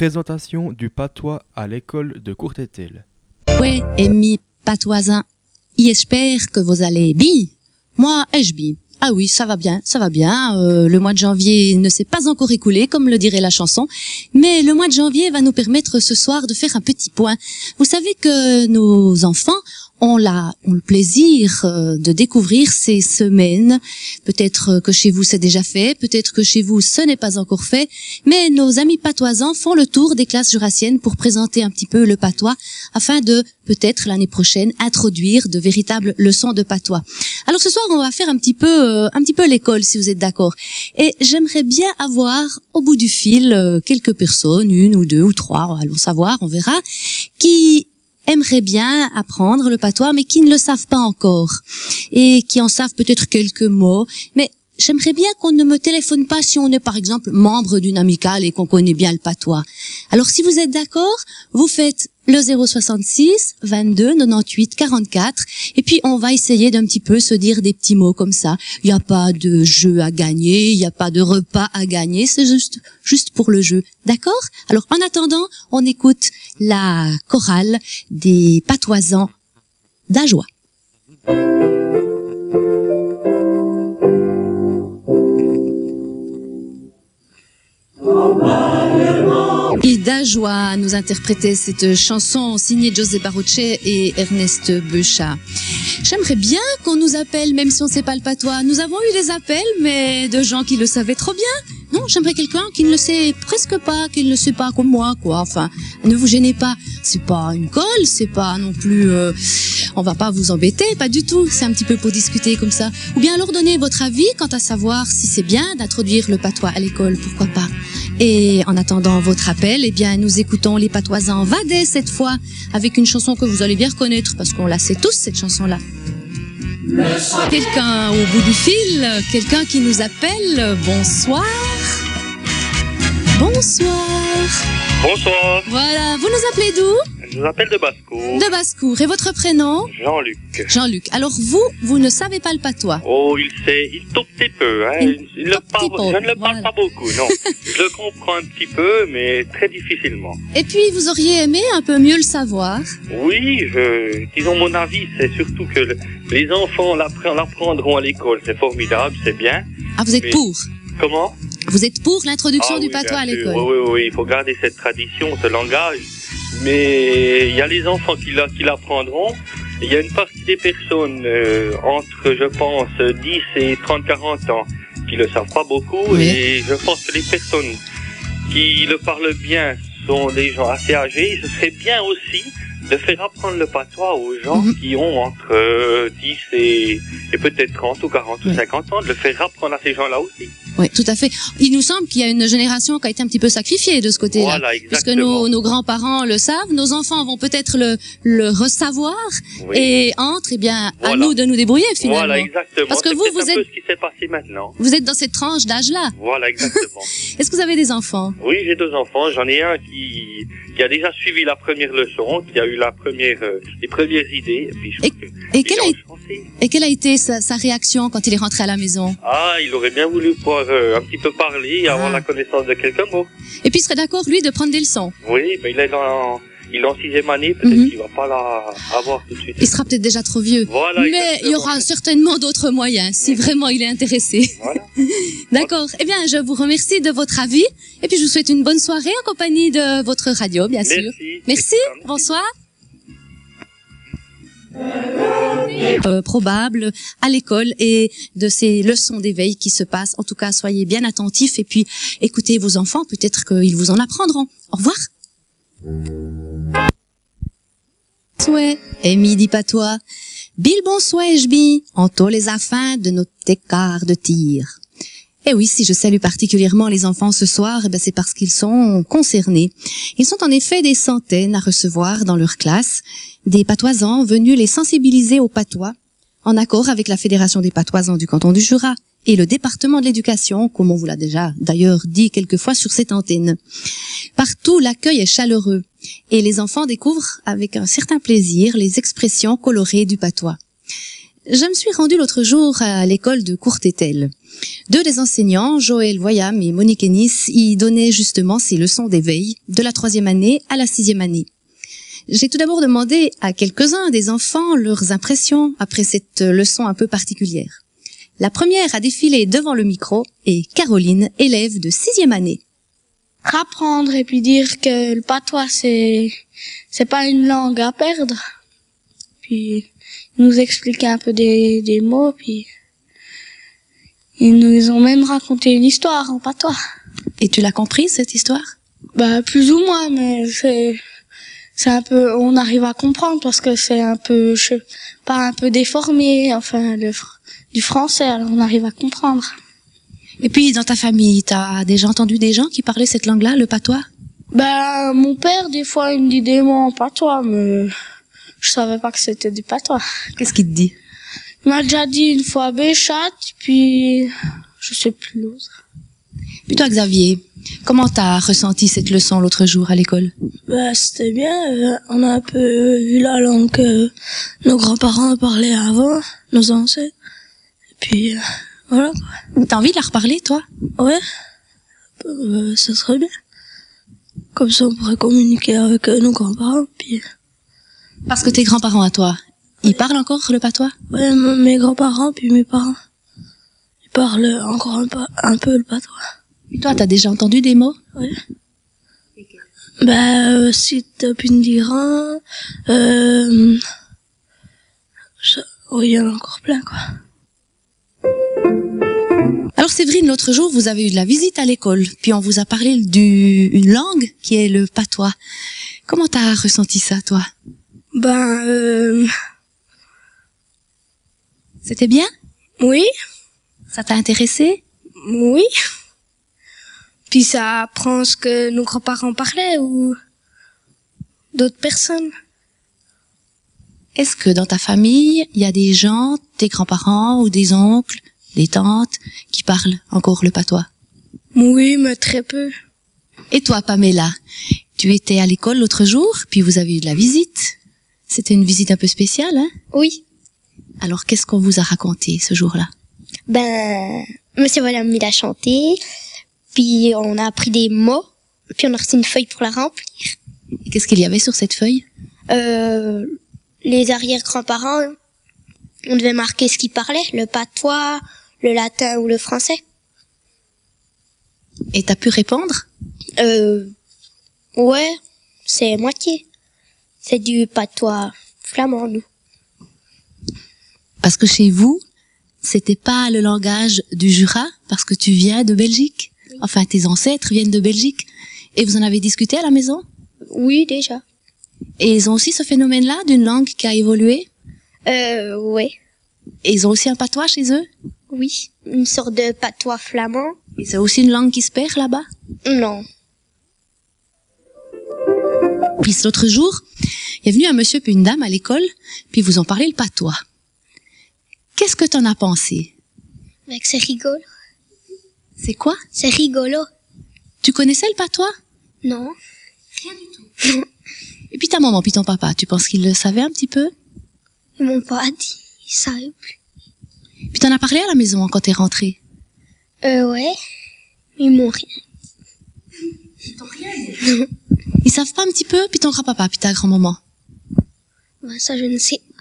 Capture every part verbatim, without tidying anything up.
Présentation du patois à l'école de Courtétel. Ouais, amis patoisins, j'espère que vous allez bien. Moi, je bien. Ah oui, ça va bien, ça va bien. Euh, le mois de janvier ne s'est pas encore écoulé, comme le dirait la chanson, mais le mois de janvier va nous permettre ce soir de faire un petit point. Vous savez que nos enfants ont, la, ont le plaisir euh, de découvrir ces semaines. Peut-être que chez vous c'est déjà fait, peut-être que chez vous ce n'est pas encore fait, mais nos amis patoisans font le tour des classes jurassiennes pour présenter un petit peu le patois, afin de peut-être l'année prochaine introduire de véritables leçons de patois. Alors ce soir on va faire un petit peu euh, un petit peu l'école, si vous êtes d'accord. Et j'aimerais bien avoir au bout du fil euh, quelques personnes, une ou deux ou trois, allons savoir, on verra, qui aimeraient bien apprendre le patois, mais qui ne le savent pas encore, et qui en savent peut-être quelques mots, mais j'aimerais bien qu'on ne me téléphone pas si on est par exemple membre d'une amicale et qu'on connaît bien le patois. Alors si vous êtes d'accord, vous faites le zéro soixante-six vingt-deux quatre-vingt-huit quarante-quatre et puis on va essayer d'un petit peu se dire des petits mots comme ça. Il n'y a pas de jeu à gagner, il n'y a pas de repas à gagner, c'est juste juste pour le jeu. D'accord? Alors en attendant, on écoute la chorale des patoisans d'Ajoie. Et d'Ajoie nous interprétait cette chanson signée José Baruche et Ernest Beuchat. J'aimerais bien qu'on nous appelle, même si on ne sait pas le patois. Nous avons eu des appels, mais de gens qui le savaient trop bien. Non, j'aimerais quelqu'un qui ne le sait presque pas, qui ne le sait pas comme moi, quoi. Enfin, ne vous gênez pas. C'est pas une colle, c'est pas non plus... Euh, on va pas vous embêter, pas du tout. C'est un petit peu pour discuter comme ça. Ou bien alors donner votre avis quant à savoir si c'est bien d'introduire le patois à l'école, pourquoi pas. Et en attendant votre appel, eh bien, nous écoutons les patoisans Vadais cette fois, avec une chanson que vous allez bien reconnaître, parce qu'on la sait tous, cette chanson-là. Quelqu'un au bout du fil, quelqu'un qui nous appelle, bonsoir. Bonsoir. Bonsoir. Voilà, vous nous appelez d'où? Je vous appelle de Basse-Cour. De Basse-Cour. Et votre prénom? Jean-Luc. Jean-Luc. Alors vous, vous ne savez pas le patois? Oh, il sait, il tout petit peu. Hein. Il il le parle, peu, je ne le voilà. parle pas beaucoup, non. Je le comprends un petit peu, mais très difficilement. Et puis, vous auriez aimé un peu mieux le savoir? Oui, je, disons mon avis, c'est surtout que le, les enfants l'appre- l'apprendront à l'école. C'est formidable, c'est bien. Ah, vous êtes Mais- pour? Comment? Vous êtes pour l'introduction Ah du oui, patois à bien sûr. l'école? Oui, oui, oui, il faut garder cette tradition, ce langage. Mais il y a les enfants qui, la, qui l'apprendront. Il y a une partie des personnes euh, entre, je pense, dix et trente quarante ans qui le savent pas beaucoup. Oui. Et je pense que les personnes qui le parlent bien sont des gens assez âgés. Ce serait bien aussi de faire apprendre le patois aux gens Mhm. qui ont entre euh, dix et, et peut-être trente ou quarante Oui. ou cinquante ans, de le faire apprendre à ces gens-là aussi. Oui, tout à fait. Il nous semble qu'il y a une génération qui a été un petit peu sacrifiée de ce côté-là. Voilà, Puisque exactement. nos, nos grands-parents le savent, nos enfants vont peut-être le, le ressavoir, Oui. et entre, eh bien, à Voilà. nous de nous débrouiller finalement. Voilà, exactement. Parce que C'est vous, peut-être vous un peu êtes- ce qui s'est passé maintenant. Vous êtes dans cette tranche d'âge-là. Voilà, exactement. Est-ce que vous avez des enfants? Oui, j'ai deux enfants. J'en ai un qui, qui a déjà suivi la première leçon, qui a eu la première, euh, les premières idées. Et, puis je Et- crois que Et il quelle est a, enchanté. et quelle a été sa, sa réaction quand il est rentré à la maison? Ah, il aurait bien voulu pouvoir euh, un petit peu parler et avoir Ah. la connaissance de quelques mots. Et puis il serait d'accord, lui, de prendre des leçons. Oui, mais il est dans, il est en sixième année, peut-être Mhm. qu'il va pas la avoir tout de suite. Il sera peut-être déjà trop vieux. Voilà, Mais il y exactement. aura certainement d'autres moyens, si vraiment il est intéressé. Voilà. D'accord. Eh bien, je vous remercie de votre avis. Et puis, je vous souhaite une bonne soirée en compagnie de votre radio, bien sûr. Merci. Merci. Bonsoir. Euh, probable à l'école et de ces leçons d'éveil qui se passent. En tout cas, soyez bien attentifs et puis écoutez vos enfants. Peut-être qu'ils vous en apprendront. Au revoir. Souhait, et midi patois. Bill bonsoir, j'bi, en tous les affaires de notre écart de tir. Eh oui, si je salue particulièrement les enfants ce soir, eh ben c'est parce qu'ils sont concernés. Ils sont en effet des centaines à recevoir dans leur classe des patoisans venus les sensibiliser au patois, en accord avec la Fédération des patoisans du canton du Jura et le département de l'éducation, comme on vous l'a déjà d'ailleurs dit quelquefois sur cette antenne. Partout, l'accueil est chaleureux et les enfants découvrent avec un certain plaisir les expressions colorées du patois. Je me suis rendue l'autre jour à l'école de Courtétel Deux des enseignants, Joël Voyam et Monique Ennis, y donnaient justement ces leçons d'éveil de la troisième année à la sixième année. J'ai tout d'abord demandé à quelques-uns des enfants leurs impressions après cette leçon un peu particulière. La première a défilé devant le micro est Caroline, élève de sixième année. Apprendre et puis dire que le patois c'est c'est pas une langue à perdre. Puis nous expliquer un peu des des mots, puis ils nous ont même raconté une histoire en patois. Et tu l'as compris cette histoire? Bah plus ou moins, mais c'est c'est un peu, on arrive à comprendre parce que c'est un peu, je sais pas, un peu déformé, enfin le du français, alors on arrive à comprendre. Et puis, dans ta famille, t'as déjà entendu des gens qui parlaient cette langue-là, le patois? Ben, mon père, des fois, il me dit des mots en patois, mais je savais pas que c'était du patois. Qu'est-ce qu'il te dit? Il m'a déjà dit une fois béchat, puis je sais plus l'autre. Puis toi, Xavier, comment t'as ressenti cette leçon l'autre jour à l'école? Ben, c'était bien, euh, on a un peu vu la langue que nos grands-parents parlaient avant, nos ancêtres. Et puis, euh, voilà, quoi. T'as envie de la reparler, toi? Ouais, euh, ça serait bien. Comme ça, on pourrait communiquer avec euh, nos grands-parents, puis... Parce que tes grands-parents à toi, ils parlent encore le patois? Ouais, m- mes grands-parents, puis mes parents, ils parlent encore un, pa- un peu le patois. Et toi, t'as déjà entendu des mots? Ouais. Ben, euh, si t'as pu me dire un, euh... ça- oui, il y en a encore plein, quoi. Alors Séverine, l'autre jour, vous avez eu de la visite à l'école, puis on vous a parlé d'une langue qui est le patois. Comment t'as ressenti ça, toi? Ben, euh... C'était bien? oui, Ça t'a intéressé? oui. Puis ça apprend ce que nos grands-parents parlaient ou d'autres personnes. Est-ce que dans ta famille, il y a des gens, tes grands-parents ou des oncles, des tantes, qui parlent encore le patois? Oui, mais très peu. Et toi, Pamela, tu étais à l'école l'autre jour, puis vous avez eu de la visite. C'était une visite un peu spéciale, hein? Oui. Alors, qu'est-ce qu'on vous a raconté ce jour-là? Ben, Monsieur Voyam, il a chanté, puis on a appris des mots, puis on a reçu une feuille pour la remplir. Et qu'est-ce qu'il y avait sur cette feuille? Euh, les arrière-grands-parents, on devait marquer ce qu'ils parlaient, le patois, le latin ou le français. Et t'as pu répondre? Euh, ouais, c'est moitié. C'est du patois flamand, nous. Parce que chez vous, c'était pas le langage du Jura, parce que tu viens de Belgique. Enfin, tes ancêtres viennent de Belgique. Et vous en avez discuté à la maison? Oui, déjà. Et ils ont aussi ce phénomène-là d'une langue qui a évolué? Euh, ouais, Et ils ont aussi un patois chez eux? oui. Une sorte de patois flamand. Et c'est aussi une langue qui se perd là-bas? Non. Puis l'autre jour, il est venu un monsieur puis une dame à l'école, puis ils vous ont parlé le patois. Qu'est-ce que t'en as pensé? Mais que c'est rigolo. C'est quoi? C'est rigolo. Tu connaissais le patois? Non. Et puis ta maman puis ton papa, tu penses qu'ils le savaient un petit peu? Ils m'ont pas dit. Ils savaient plus. Puis t'en as parlé à la maison quand t'es rentrée? Euh, ouais. Ils m'ont rien. Ils savent pas un petit peu? Puis ton grand-papa, puis ta grand-maman? Ben, ça, je ne sais pas.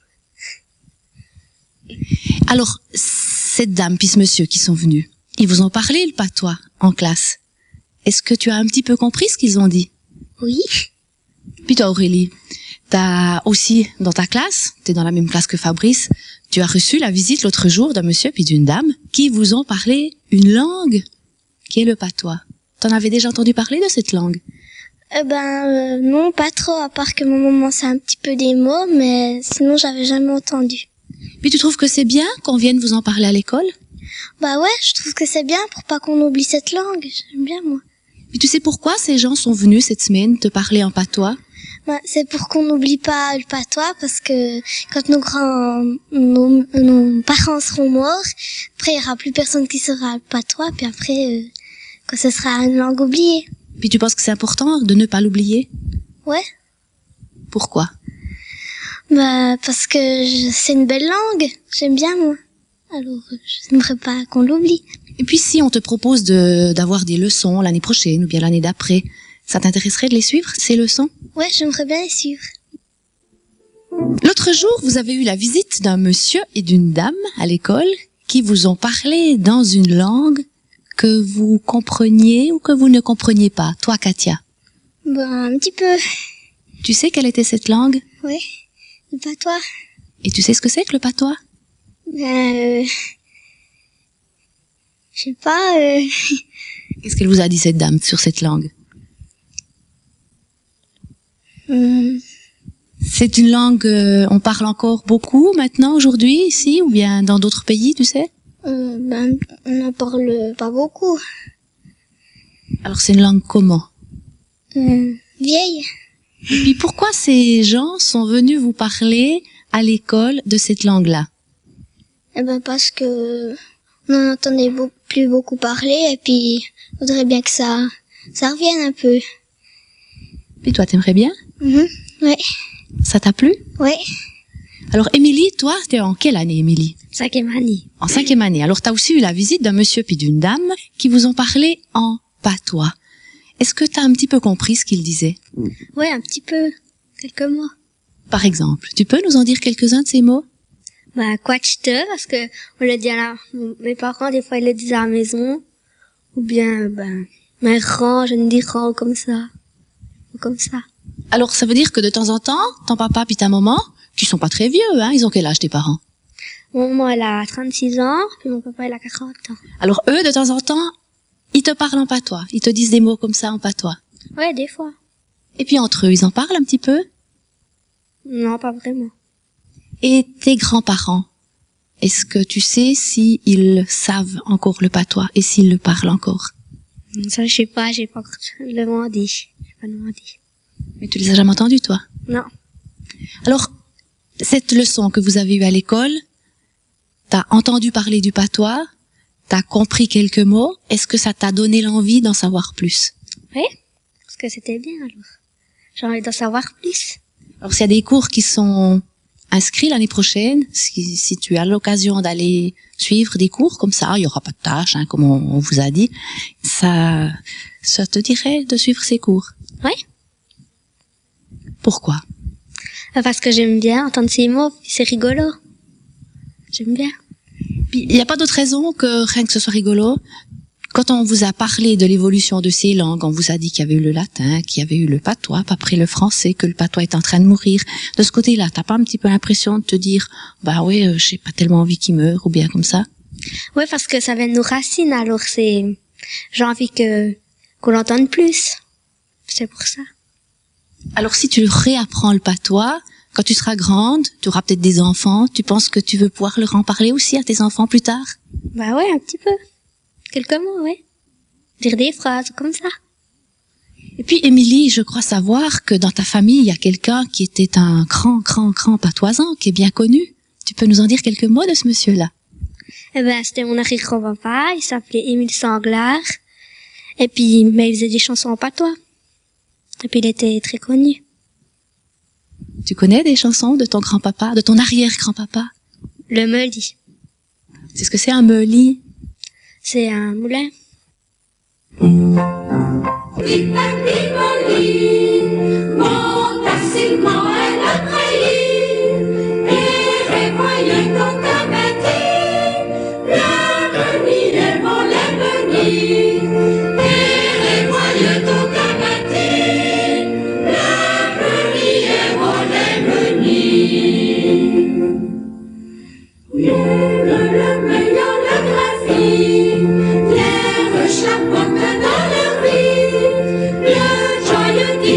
Alors, cette dame puis ce monsieur qui sont venus, ils vous ont parlé le patois en classe. Est-ce que tu as un petit peu compris ce qu'ils ont dit? Oui. Puis toi, Aurélie, t'as aussi dans ta classe, t'es dans la même classe que Fabrice, tu as reçu la visite l'autre jour d'un monsieur puis d'une dame qui vous ont parlé une langue qui est le patois. T'en avais déjà entendu parler de cette langue? Eh ben, euh, non, pas trop, à part que mon maman sait un petit peu des mots, mais sinon, j'avais jamais entendu. Puis tu trouves que c'est bien qu'on vienne vous en parler à l'école? Bah ouais, je trouve que c'est bien pour pas qu'on oublie cette langue. J'aime bien, moi. Puis tu sais pourquoi ces gens sont venus cette semaine te parler en patois? Bah, c'est pour qu'on n'oublie pas le patois, parce que quand nos grands, nos, nos parents seront morts, après, il y aura plus personne qui saura le patois, puis après, euh, quand ce sera une langue oubliée. Puis tu penses que c'est important de ne pas l'oublier? Ouais. Pourquoi? Bah, parce que je- c'est une belle langue. J'aime bien, moi. alors euh, je n'aimerais pas qu'on l'oublie. Et puis si on te propose de d'avoir des leçons l'année prochaine ou bien l'année d'après, ça t'intéresserait de les suivre, ces leçons? Ouais, j'aimerais bien les suivre. L'autre jour, vous avez eu la visite d'un monsieur et d'une dame à l'école qui vous ont parlé dans une langue que vous compreniez ou que vous ne compreniez pas, toi Katia. Ben, un petit peu. Tu sais quelle était cette langue? Ouais, le patois. Et tu sais ce que c'est que le patois? Ben, euh, je sais pas, euh, Qu'est-ce qu'elle vous a dit cette dame sur cette langue? hum, C'est une langue, euh, on parle encore beaucoup maintenant, aujourd'hui, ici, ou bien dans d'autres pays, tu sais? euh, ben, on n'en parle pas beaucoup. Alors c'est une langue comment? Hum, vieille. Et puis pourquoi ces gens sont venus vous parler à l'école de cette langue-là? Eh ben, parce que on en entendait beau- plus beaucoup parler et puis on voudrait bien que ça, ça revienne un peu. Puis toi, t'aimerais bien? Mhm. Ouais, Ça t'a plu? ouais. Alors Émilie, toi, t'es en quelle année, Émilie? Cinquième année. En cinquième année. Alors t'as aussi eu la visite d'un monsieur puis d'une dame qui vous ont parlé en patois. Est-ce que t'as un petit peu compris ce qu'ils disaient? Ouais, un petit peu. Quelques mots. Par exemple, tu peux nous en dire quelques-uns de ces mots? Bah, quachete, parce que on le dit à la, mes parents, des fois, ils le disent à la maison. Ou bien, ben, mais rang, je ne dis rang comme ça. Ou comme ça. Alors ça veut dire que de temps en temps, ton papa puis ta maman, qui sont pas très vieux, hein, ils ont quel âge tes parents? Mon maman, elle a trente-six ans, puis mon papa, il a quarante ans. Alors eux, de temps en temps, ils te parlent en patois, ils te disent des mots comme ça en patois. Ouais, des fois. Et puis entre eux, ils en parlent un petit peu? Non, pas vraiment. Et tes grands-parents, est-ce que tu sais si ils savent encore le patois et s'ils le parlent encore? Ça, je sais pas, j'ai pas encore demandé. J'ai pas demandé. Mais tu les as jamais entendus, toi? Non. Alors, cette leçon que vous avez eue à l'école, t'as entendu parler du patois, t'as compris quelques mots, est-ce que ça t'a donné l'envie d'en savoir plus? Oui? Parce que c'était bien, alors. J'ai envie d'en savoir plus. Alors, s'il y a des cours qui sont inscrits l'année prochaine, si, si tu as l'occasion d'aller suivre des cours comme ça, il y aura pas de tâches, hein, comme on, on vous a dit, ça, ça te dirait de suivre ces cours? Oui? Pourquoi? Parce que j'aime bien entendre ces mots, puis c'est rigolo. J'aime bien. Puis, il n'y a pas d'autre raison que rien que ce soit rigolo. Quand on vous a parlé de l'évolution de ces langues, on vous a dit qu'il y avait eu le latin, qu'il y avait eu le patois, puis après le français, que le patois est en train de mourir. De ce côté-là, t'as pas un petit peu l'impression de te dire, bah ouais, euh, j'ai pas tellement envie qu'il meure, ou bien comme ça? Oui, parce que ça vient de nos racines, alors c'est, j'ai envie que, qu'on l'entende plus. C'est pour ça. Alors si tu réapprends le patois, quand tu seras grande, tu auras peut-être des enfants, tu penses que tu veux pouvoir leur en parler aussi à tes enfants plus tard? Bah ouais, un petit peu. Quelques mots, ouais. Dire des phrases comme ça. Et puis, Émilie, je crois savoir que dans ta famille, il y a quelqu'un qui était un grand, grand, grand patoisant, qui est bien connu. Tu peux nous en dire quelques mots de ce monsieur-là? Eh ben, c'était mon arrière-grand-papa, il s'appelait Émile Sanglard. Et puis, mais il faisait des chansons en patois. Et puis, il était très connu. Tu connais des chansons de ton grand-papa, de ton arrière-grand-papa? Le meuli. C'est ce que c'est un meuli? C'est un moulin. Chapote dans le riz, le joyeux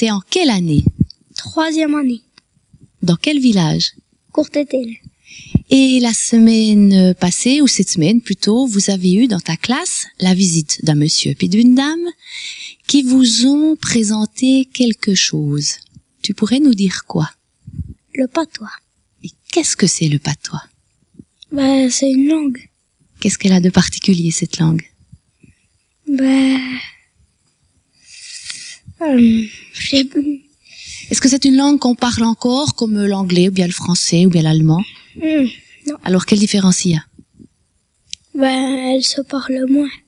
C'était en quelle année? Troisième année. Dans quel village? Courtetel. Et la semaine passée, ou cette semaine plutôt, vous avez eu dans ta classe la visite d'un monsieur puis d'une dame qui vous ont présenté quelque chose. Tu pourrais nous dire quoi? Le patois. Et qu'est-ce que c'est le patois? Ben, c'est une langue. Qu'est-ce qu'elle a de particulier, cette langue? Ben... Euh, je sais plus. Est-ce que c'est une langue qu'on parle encore, comme l'anglais, ou bien le français, ou bien l'allemand? Hum, non. Alors, quelle différence il y a? Ben, elle se parle moins.